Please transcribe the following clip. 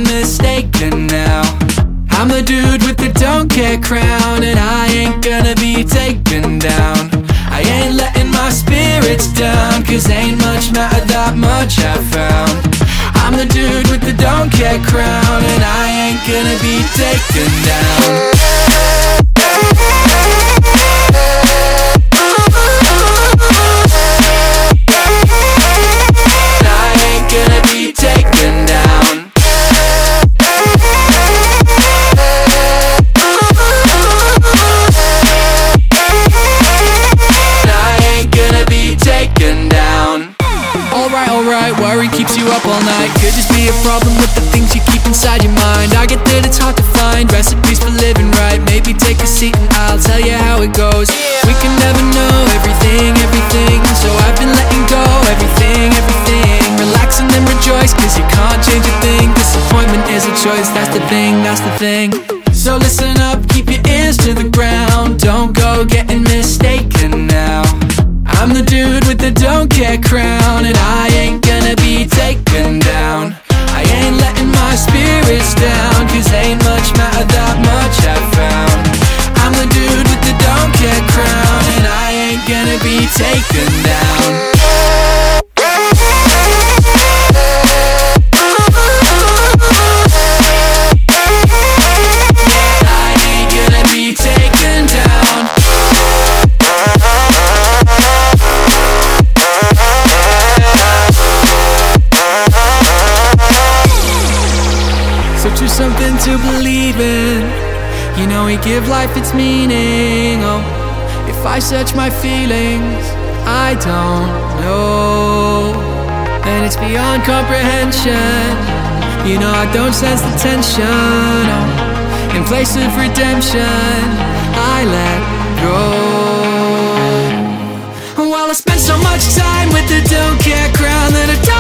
mistaken now. I'm the dude with the don't care crown, and I ain't gonna be taken down. I ain't letting my spirits down, cause ain't much matter that much I found. I'm the dude with the don't care crown, and I ain't gonna be taken down. Worry keeps you up all night. Could just be a problem with the things you keep inside your mind. I get that it's hard to find recipes for living right. Maybe take a seat and I'll tell you how it goes. We can never know everything, so I've been letting go everything. Relax and then rejoice, cause you can't change a thing. Disappointment is a choice, that's the thing. So listen up, keep your ears to the ground. Don't go getting mistaken now. I'm the dude with the don't care crown, and I ain't gonna be taken down. I ain't letting my spirits down, cause ain't much matter that much I found. I'm the dude with the don't care crown, and I ain't gonna be taken down. Choose something to believe in. You know we give life its meaning. Oh, if I search my feelings, I don't know. And it's beyond comprehension. You know I don't sense the tension. Oh, in place of redemption, I let go. Well, I spent so much time with the don't care crown that I don't